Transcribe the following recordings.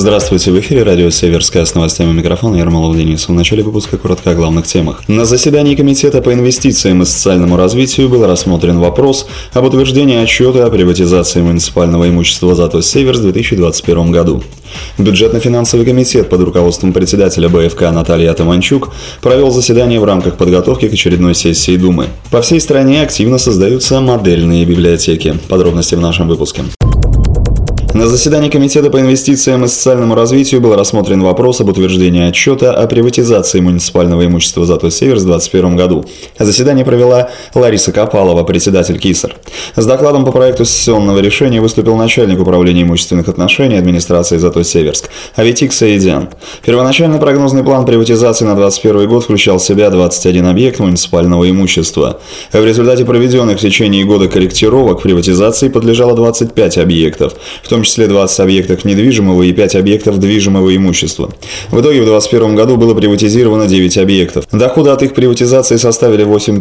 Здравствуйте, в эфире радио «Северская» с новостями микрофона Ермолов Денис. В начале выпуска коротко о главных темах. На заседании Комитета по инвестициям и социальному развитию был рассмотрен вопрос об утверждении отчета о приватизации муниципального имущества «Затос-Северс» в 2021 году. Бюджетно-финансовый комитет под руководством председателя БФК Натальи Атаманчук провел заседание в рамках подготовки к очередной сессии Думы. По всей стране активно создаются модельные библиотеки. Подробности в нашем выпуске. На заседании Комитета по инвестициям и социальному развитию был рассмотрен вопрос об утверждении отчета о приватизации муниципального имущества «Затос-Северс» в 2021 году. Заседание провела Лариса Копалова, председатель КИСР. С докладом по проекту сессионного решения выступил начальник управления имущественных отношений администрации «Затос-Северск» Аветик Саидян. Первоначальный прогнозный план приватизации на 2021 год включал в себя 21 объект муниципального имущества. В результате проведенных в течение года корректировок приватизации подлежало 25 объектов, в том числе 20 объектов недвижимого и 5 объектов движимого имущества. В итоге в 2021 году было приватизировано 9 объектов. Доходы от их приватизации составили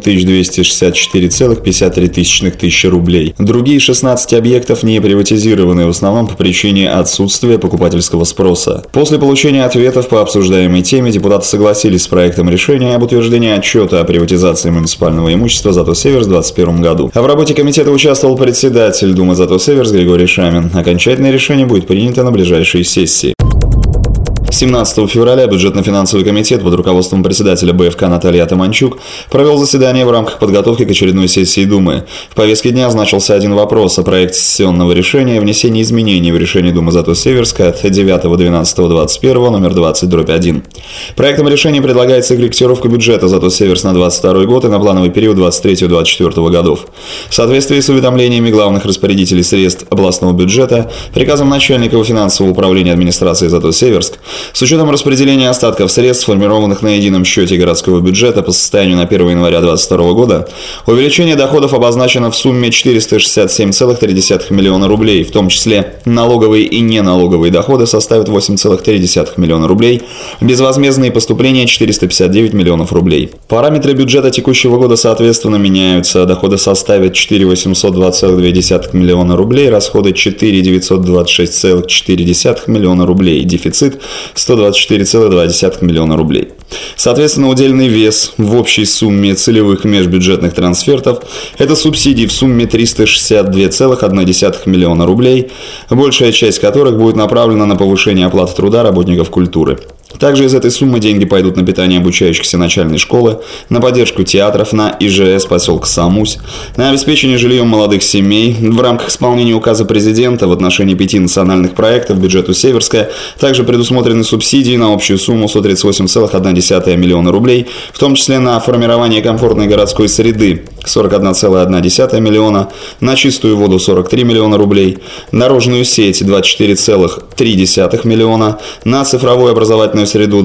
8264,53 тысячи рублей. Другие 16 объектов не приватизированы, в основном по причине отсутствия покупательского спроса. После получения ответов по обсуждаемой теме депутаты согласились с проектом решения об утверждении отчета о приватизации муниципального имущества «Затос-Северс» в 2021 году. А в работе комитета участвовал председатель Думы «Затос-Северс» Григорий Шамин. Окончательное решение будет принято на ближайшей сессии. 17 февраля бюджетно-финансовый комитет под руководством председателя БФК Натальи Атаманчук провел заседание в рамках подготовки к очередной сессии Думы. В повестке дня значился один вопрос о проекте сессионного решения о внесении изменений в решение Думы Затос-Северска от 9.12.21 номер 20/1. Проектом решения предлагается корректировка бюджета Затос-Северс на 2022 год и на плановый период 2023-2024 годов. В соответствии с уведомлениями главных распорядителей средств областного бюджета, приказом начальника финансового управления администрации Затос-Северск, с учетом распределения остатков средств, сформированных на едином счете городского бюджета по состоянию на 1 января 2022 года, увеличение доходов обозначено в сумме 467,3 миллиона рублей, в том числе налоговые и неналоговые доходы составят 8,3 миллиона рублей, безвозмездные поступления 459 миллионов рублей. Параметры бюджета текущего года соответственно меняются. Доходы составят 4,802,2 миллиона рублей, расходы 4,926,4 миллиона рублей, дефицит 124,2 миллиона рублей. Соответственно, удельный вес в общей сумме целевых межбюджетных трансфертов – это субсидии в сумме 362,1 миллиона рублей, большая часть которых будет направлена на повышение оплаты труда работников культуры. Также из этой суммы деньги пойдут на питание обучающихся начальной школы, на поддержку театров, на ИЖС поселка Самусь, на обеспечение жильем молодых семей. В рамках исполнения указа президента в отношении 5 национальных проектов бюджету Северска также предусмотрены субсидии на общую сумму 138,1 миллиона рублей, в том числе на формирование комфортной городской среды 41,1 миллиона, на чистую воду 43 миллиона рублей, дорожную сеть 24,3 миллиона, на цифровую образовательную среду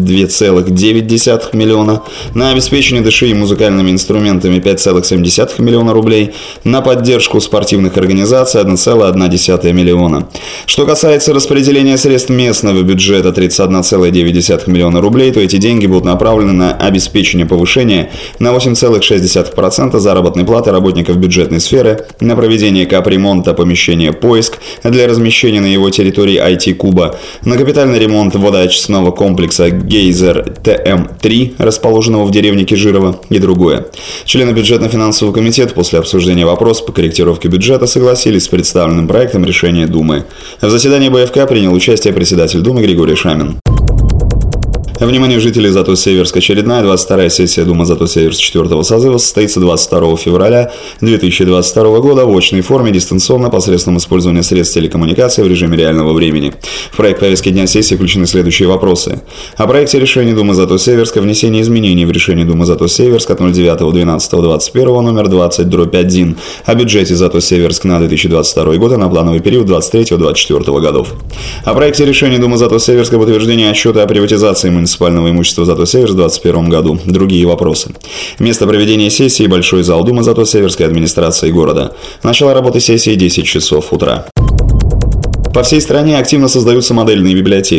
22,9 миллиона, на обеспечение ДШИ музыкальными инструментами 5,7 миллиона рублей, на поддержку спортивных организаций 1,1 миллиона. Что касается распределения средств местного бюджета 31,9 миллиона рублей, то эти деньги будут направлены на обеспечение повышения на 8,6% заработной платы работников бюджетной сферы, на проведение капремонта помещения «Поиск» для размещения на его территории IT-куба, на капитальный ремонт водоочистного комплекса «Гейзер ТМ-3», расположенного в деревне Кижирово, и другое. Члены бюджетно-финансового комитета после обсуждения вопроса по корректировке бюджета согласились с представленным проектом решения Думы. В заседании БФК принял участие председатель Думы Григорий Шамин. Внимание жителей Затос-Северска, очередная 22-я сессия Думы Затос-Северс 4-го созыва состоится 22 февраля 2022 года в очной форме дистанционно посредством использования средств телекоммуникации в режиме реального времени. В проект повестки дня сессии включены следующие вопросы. О проекте решения Думы Затос-Северска внесение изменений в решение Думы Затос-Северск от 09.12.21 номер 20/1 о бюджете Затос-Северск на 2022 год и на плановый период 23-24 годов. О проекте решения Думы Затос-Северска об утверждении отчета о приватизации муниципального имущества Затос-Северс в 2021 году. Другие вопросы. Место проведения сессии – Большой зал Думы Затос-Северской администрации города. Начало работы сессии 10 часов утра. По всей стране активно создаются модельные библиотеки.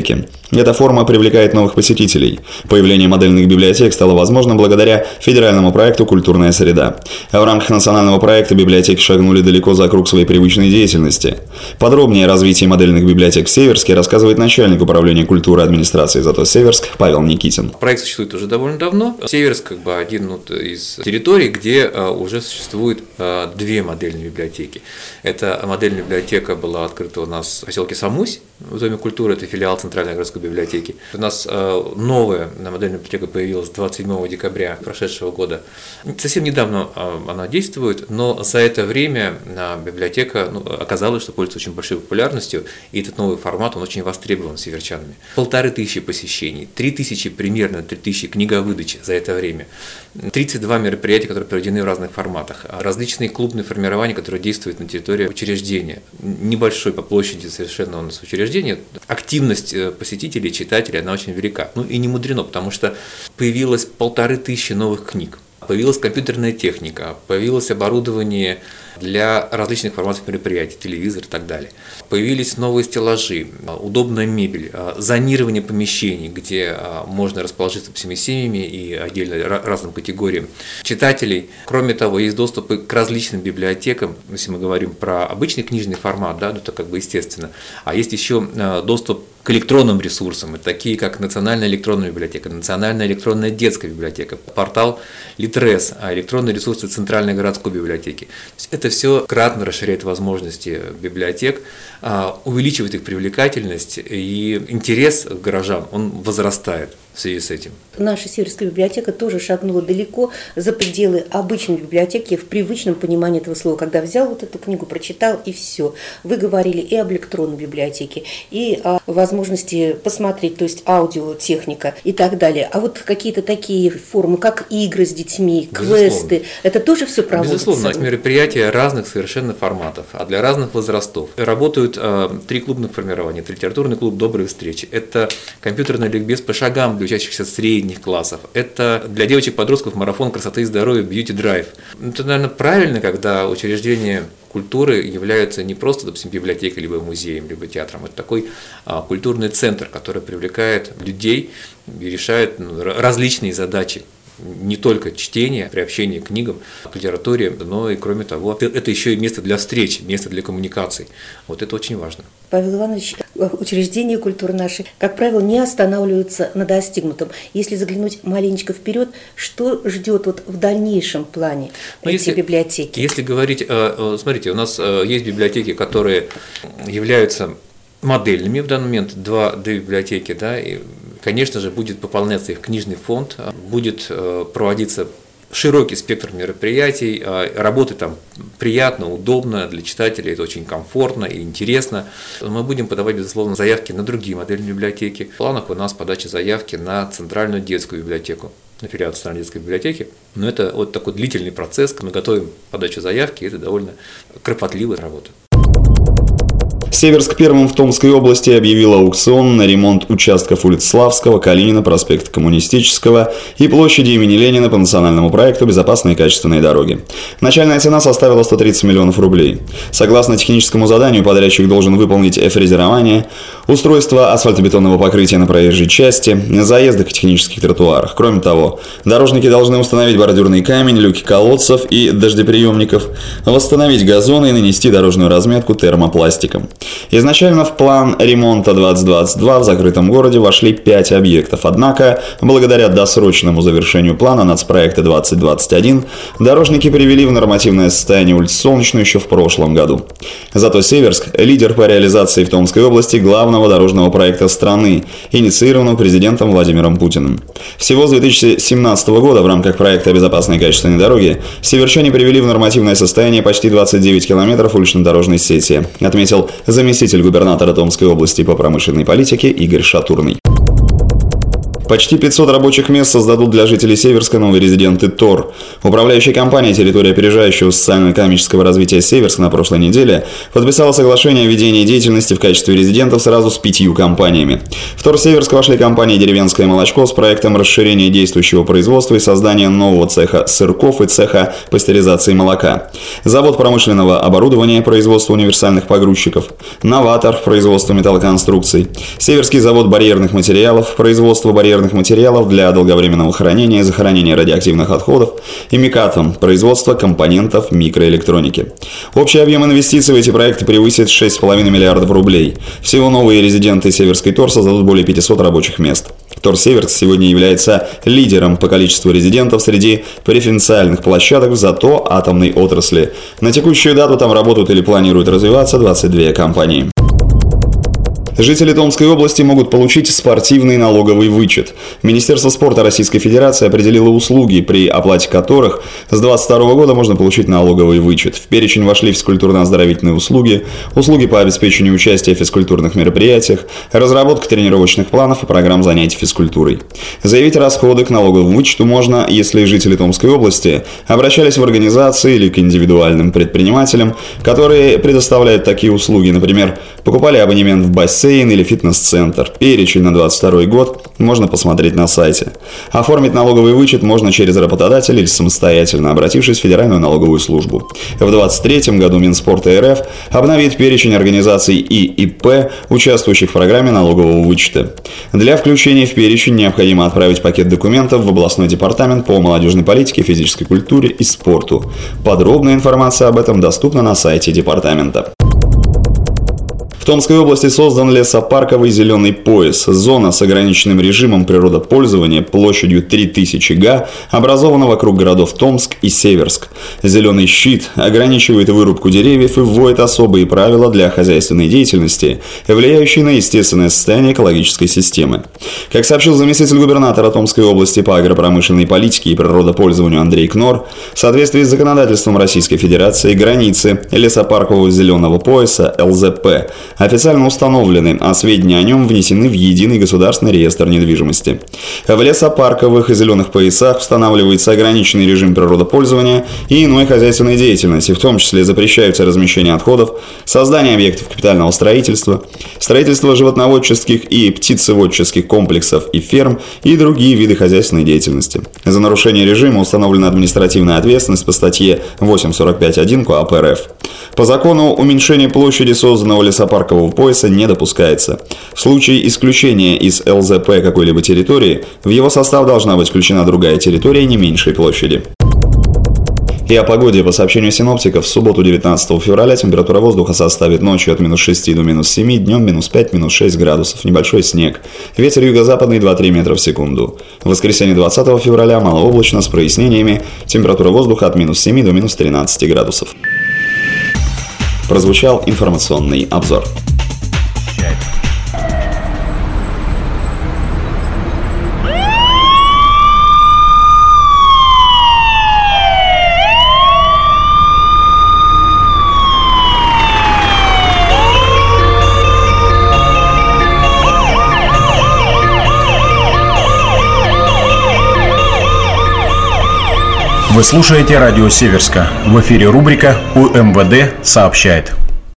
Эта форма привлекает новых посетителей. Появление модельных библиотек стало возможным благодаря федеральному проекту «Культурная среда». А в рамках национального проекта библиотеки шагнули далеко за круг своей привычной деятельности. Подробнее о развитии модельных библиотек в Северске рассказывает начальник управления культуры администрации «Зато Северск» Павел Никитин. Проект существует уже довольно давно. Северск один из территорий, где уже существует две модельные библиотеки. Эта модельная библиотека была открыта у нас в поселке Самусь, в Доме культуры, это филиал Центральной городской библиотеки. У нас новая модельная библиотека появилась 27 декабря прошедшего года. Совсем недавно она действует, но за это время библиотека оказалось, что пользуется очень большой популярностью, и этот новый формат, он очень востребован северчанами. 1500 посещений, 3000 книговыдачи за это время, 32 мероприятия, которые проведены в разных форматах, различные клубные формирования, которые действуют на территории учреждения. Небольшой по площади совершенно у нас учреждение. Активность посетителей, читателей, она очень велика. И не мудрено, потому что появилось 1500 новых книг. Появилась компьютерная техника, появилось оборудование для различных форматов мероприятий, телевизор и так далее. Появились новые стеллажи, удобная мебель, зонирование помещений, где можно расположиться всеми семьями и отдельно разным категориям читателей. Кроме того, есть доступы к различным библиотекам, если мы говорим про обычный книжный формат, да, это естественно, а есть еще доступ к электронным ресурсам, такие как Национальная электронная библиотека, Национальная электронная детская библиотека, портал Литрес, электронные ресурсы Центральной городской библиотеки. Это все кратно расширяет возможности библиотек, увеличивает их привлекательность, и интерес к горожан, он возрастает в связи с этим. Наша Северская библиотека тоже шагнула далеко за пределы обычной библиотеки в привычном понимании этого слова. Когда взял эту книгу, прочитал и все. Вы говорили и об электронной библиотеке, и о возможности посмотреть, то есть аудиотехника и так далее. А вот какие-то такие формы, как игры с детьми, квесты, это тоже все проводится? Безусловно, у нас мероприятия разных совершенно форматов, а для разных возрастов. Работают 3 клубных формирования. Это литературный клуб «Добрые встречи», это компьютерный ликбез по шагам для учащихся средних классов, это для девочек-подростков марафон красоты и здоровья «Beauty Drive». Это, наверное, правильно, когда учреждения культуры являются не просто, допустим, библиотекой, либо музеем, либо театром. Это такой культурный центр, который привлекает людей и решает различные задачи. Не только чтение, приобщение к книгам, к литературе, но и, кроме того, это еще и место для встреч, место для коммуникаций. Это очень важно. Павел Иванович, учреждения культуры наши, как правило, не останавливаются на достигнутом. Если заглянуть маленечко вперед, что ждет в дальнейшем плане эти библиотеки? Если говорить, смотрите, у нас есть библиотеки, которые являются модельными в данный момент, две библиотеки, да, и, конечно же, будет пополняться их книжный фонд, будет проводиться широкий спектр мероприятий, работать там приятно, удобно для читателей, это очень комфортно и интересно. Мы будем подавать, безусловно, заявки на другие модельные библиотеки. В планах у нас подача заявки на Центральную детскую библиотеку, на филиал Центральной детской библиотеки. Но это такой длительный процесс, мы готовим подачу заявки, это довольно кропотливая работа. Северск первым в Томской области объявил аукцион на ремонт участков улиц Славского, Калинина, проспекта Коммунистического и площади имени Ленина по национальному проекту «Безопасные и качественные дороги». Начальная цена составила 130 миллионов рублей. Согласно техническому заданию, подрядчик должен выполнить фрезерование, устройство асфальтобетонного покрытия на проезжей части, заезды к технических тротуарах. Кроме того, дорожники должны установить бордюрный камень, люки колодцев и дождеприемников, восстановить газоны и нанести дорожную разметку термопластиком. Изначально в план ремонта 2022 в закрытом городе вошли 5 объектов, однако, благодаря досрочному завершению плана нацпроекта 2021, дорожники привели в нормативное состояние улицу Солнечную еще в прошлом году. Зато Северск – лидер по реализации в Томской области главного дорожного проекта страны, инициированного президентом Владимиром Путиным. Всего с 2017 года в рамках проекта «Безопасные и качественные дороги» северчане привели в нормативное состояние почти 29 километров улично-дорожной сети, отметил заместитель губернатора Томской области по промышленной политике Игорь Шатурный. Почти 500 рабочих мест создадут для жителей Северска новые резиденты ТОР. Управляющая компания «Территория опережающего социально-экономического развития Северска» на прошлой неделе подписала соглашение о ведении деятельности в качестве резидентов сразу с 5 компаниями. В ТОР Северска вошли компании «Деревенское молочко» с проектом расширения действующего производства и создания нового цеха сырков и цеха пастеризации молока. Завод промышленного оборудования, производства универсальных погрузчиков. «Новатор» – производство металлоконструкций. Северский завод барьерных материалов, производство барьерных материалов для долговременного хранения и захоронения радиоактивных отходов, и «Микатом» – производство компонентов микроэлектроники. Общий объем инвестиций в эти проекты превысит 6,5 миллиардов рублей. Всего новые резиденты Северской ТОР создадут более 500 рабочих мест. ТОР Северск сегодня является лидером по количеству резидентов среди преференциальных площадок в ЗАТО атомной отрасли. На текущую дату там работают или планируют развиваться 22 компании. Жители Томской области могут получить спортивный налоговый вычет. Министерство спорта Российской Федерации определило услуги, при оплате которых с 2022 года можно получить налоговый вычет. В перечень вошли физкультурно-оздоровительные услуги, услуги по обеспечению участия в физкультурных мероприятиях, разработка тренировочных планов и программ занятий физкультурой. Заявить расходы к налоговому вычету можно, если жители Томской области обращались в организации или к индивидуальным предпринимателям, которые предоставляют такие услуги, например, покупали абонемент в бассейн или фитнес-центр. Перечень на 2022 год можно посмотреть на сайте. Оформить налоговый вычет можно через работодателя или самостоятельно, обратившись в Федеральную налоговую службу. В 2023 году Минспорта РФ обновит перечень организаций и ИП, участвующих в программе налогового вычета. Для включения в перечень необходимо отправить пакет документов в областной департамент по молодежной политике, физической культуре и спорту. Подробная информация об этом доступна на сайте департамента. В Томской области создан лесопарковый зеленый пояс. Зона с ограниченным режимом природопользования площадью 3000 га образована вокруг городов Томск и Северск. Зеленый щит ограничивает вырубку деревьев и вводит особые правила для хозяйственной деятельности, влияющие на естественное состояние экологической системы. Как сообщил заместитель губернатора Томской области по агропромышленной политике и природопользованию Андрей Кнор, в соответствии с законодательством Российской Федерации границы лесопаркового зеленого пояса ЛЗП официально установлены, а сведения о нем внесены в единый государственный реестр недвижимости. В лесопарковых и зеленых поясах устанавливается ограниченный режим природопользования и иной хозяйственной деятельности, в том числе запрещаются размещение отходов, создание объектов капитального строительства, строительство животноводческих и птицеводческих комплексов и ферм и другие виды хозяйственной деятельности. За нарушение режима установлена административная ответственность по статье 845.1 КоАП РФ. По закону уменьшение площади созданного лесопаркового пояса не допускается. В случае исключения из ЛЗП какой-либо территории, в его состав должна быть включена другая территория не меньшей площади. И о погоде. По сообщению синоптиков, в субботу 19 февраля температура воздуха составит ночью от минус 6 до минус 7, днем минус 5, минус 6 градусов, небольшой снег. Ветер юго-западный 2-3 метра в секунду. В воскресенье 20 февраля малооблачно с прояснениями, температура воздуха от минус 7 до минус 13 градусов. Прозвучал информационный обзор. Вы слушаете радио Северска. В эфире рубрика «УМВД сообщает».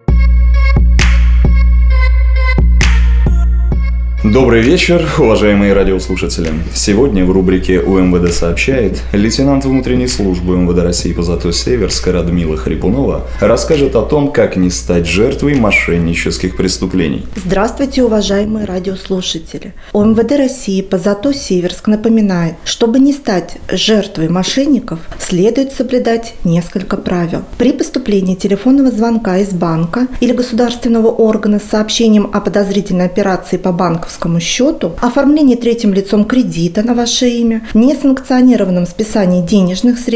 Добрый вечер, уважаемые радиослушатели. Сегодня в рубрике «УМВД сообщает» лейтенант внутренней службы МВД России по ЗАТО Северска Радмила Хрипунова расскажет о том, как не стать жертвой мошеннических преступлений. Здравствуйте, уважаемые радиослушатели. УМВД России по ЗАТО Северск напоминает, чтобы не стать жертвой мошенников, следует соблюдать несколько правил. При поступлении телефонного звонка из банка или государственного органа с сообщением о подозрительной операции по банковскому счету, оформлении третьим лицом кредита на ваше имя, несанкционированном списании денежных средств,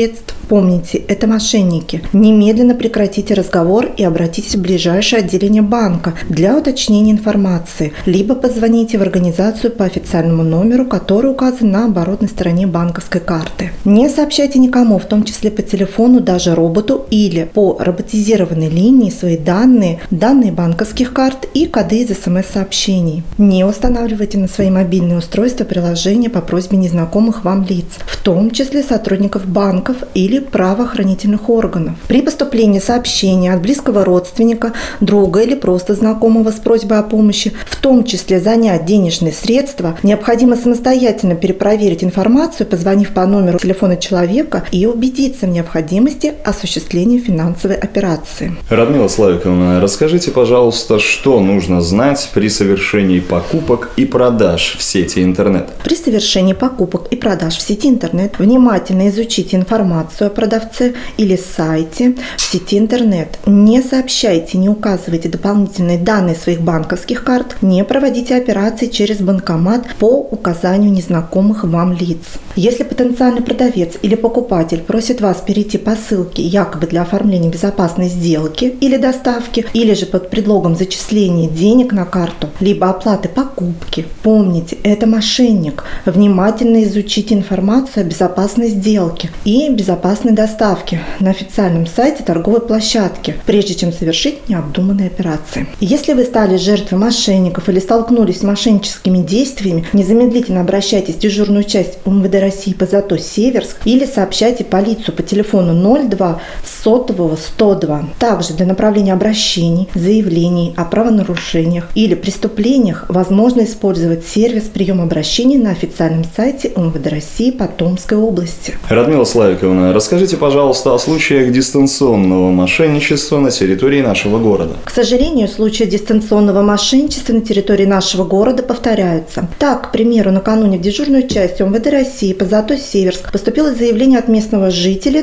Помните, это мошенники. Немедленно прекратите разговор и обратитесь в ближайшее отделение банка для уточнения информации, либо позвоните в организацию по официальному номеру, который указан на оборотной стороне банковской карты. Не сообщайте никому, в том числе по телефону, даже роботу или по роботизированной линии свои данные банковских карт и коды из СМС-сообщений. Не устанавливайте на свои мобильные устройства приложения по просьбе незнакомых вам лиц, в том числе сотрудников банков или правоохранительных органов. При поступлении сообщения от близкого родственника, друга или просто знакомого с просьбой о помощи, в том числе занять денежные средства, необходимо самостоятельно перепроверить информацию, позвонив по номеру телефона человека и убедиться в необходимости осуществления финансовой операции. Радмила Славиковна, расскажите, пожалуйста, что нужно знать при совершении покупок и продаж в сети интернет? При совершении покупок и продаж в сети интернет внимательно изучите информацию о продавце или сайте в сети интернет. Не сообщайте, не указывайте дополнительные данные своих банковских карт, не проводите операции через банкомат по указанию незнакомых вам лиц. Если потенциальный продавец или покупатель просит вас перейти по ссылке якобы для оформления безопасной сделки или доставки, или же под предлогом зачисления денег на карту, либо оплаты покупки, помните, это мошенник. Внимательно изучите информацию о безопасной сделке и безопасной доставке на официальном сайте торговой площадки, прежде чем совершить необдуманные операции. Если вы стали жертвой мошенников или столкнулись с мошенническими действиями, незамедлительно обращайтесь в дежурную часть МВД России по ЗАТО Северск или сообщайте полицию по телефону 02 100 102. Также для направления обращений, заявлений о правонарушениях или преступлениях возможно использовать сервис приема обращений на официальном сайте МВД России по Томской области. Радмила Славиковна, расскажите, пожалуйста, о случаях дистанционного мошенничества на территории нашего города. К сожалению, случаи дистанционного мошенничества на территории нашего города повторяются. Так, к примеру, накануне в дежурную часть МВД России по ЗАТО Северск поступило заявление от местного жителя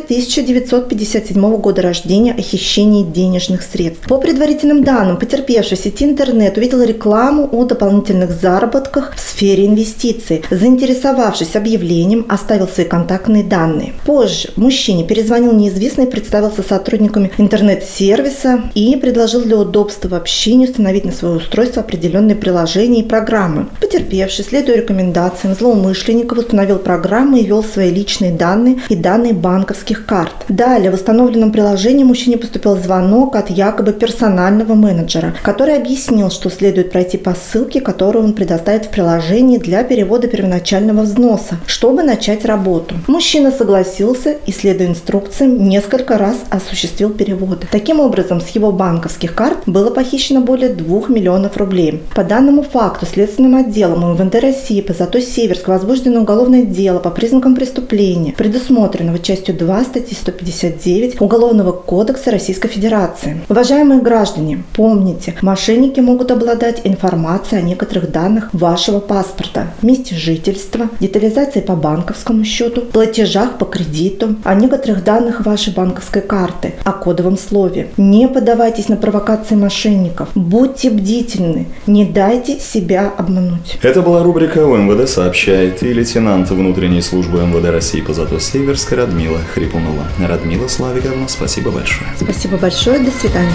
1957 года рождения о хищении денежных средств. По предварительным данным, потерпевший в сети интернет увидел рекламу о дополнительных заработках в сфере инвестиций. Заинтересовавшись объявлением, оставил свои контактные данные. Позже мужчине перезвонил неизвестный, представился сотрудниками интернет-сервиса и предложил для удобства в общении установить на свое устройство определенные приложения и программы. Потерпевший, следуя рекомендациям злоумышленников, установил программы и ввел свои личные данные и данные банковских карт. Далее в установленном приложении мужчине поступил звонок от якобы персонального менеджера, который объяснил, что следует пройти по ссылке, которую он предоставит в приложении для перевода первоначального взноса, чтобы начать работу. Мужчина согласился и, следуя инструкциям, несколько раз осуществил переводы. Таким образом, с его банковских карт было похищено более 2 миллионов рублей. По данному факту следственным отделом МВД России по ЗАТО Северск возбуждено уголовное дело по признакам преступления, предусмотренного частью 2 статьи 159 Уголовного кодекса Российской Федерации. Уважаемые граждане, помните, мошенники могут обладать информацией о некоторых данных вашего паспорта, месте жительства, детализации по банковскому счету, платежах по кредиту, о некоторых данных вашей банковской карты, о кодовом слове. Не поддавайтесь на провокации мошенников. Будьте бдительны. Не дайте себя обмануть. Это была рубрика «УМВД сообщает» и лейтенант внутренней службы МВД России по ЗАТО Северск Радмила Хрипунова. Радмила Славиковна, спасибо большое. Спасибо большое. До свидания.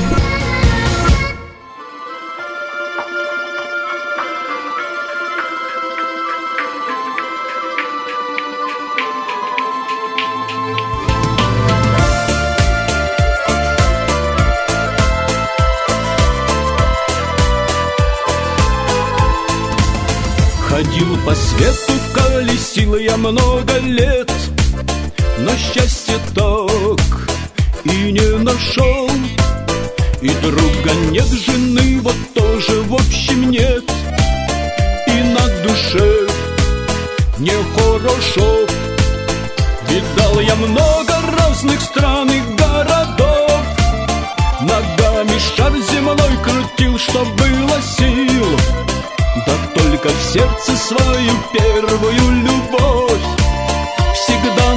Ходил по свету, колесил я много лет, но счастье так и не нашел. И друга нет, жены вот тоже в общем нет, и на душе нехорошо. Видал я много разных стран и городов, ногами шар земной крутил, что было сил. Да только в сердце свою первую любовь всегда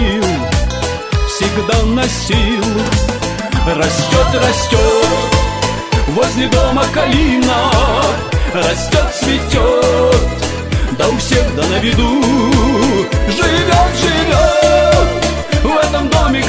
носил. Растет, растет возле дома калина, растет, цветет, да у всех да на виду. Живет, живет в этом доме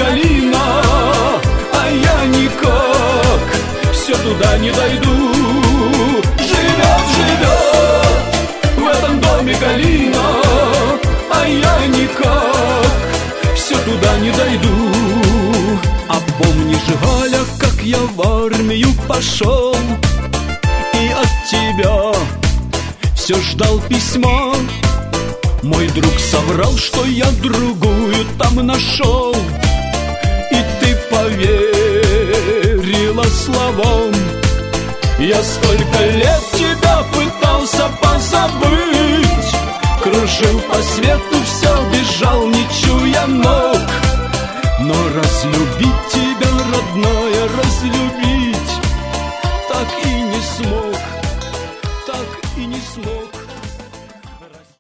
туда не дойду. Живет, живет в этом доме Галина, а я никак все туда не дойду. А помнишь, Галя, как я в армию пошел и от тебя все ждал письма? Мой друг соврал, что я другую там нашел, и ты поверила словам. Я столько лет тебя пытался позабыть, кружил по свету, все бежал, не чуя ног. Но разлюбить тебя, родная, разлюбить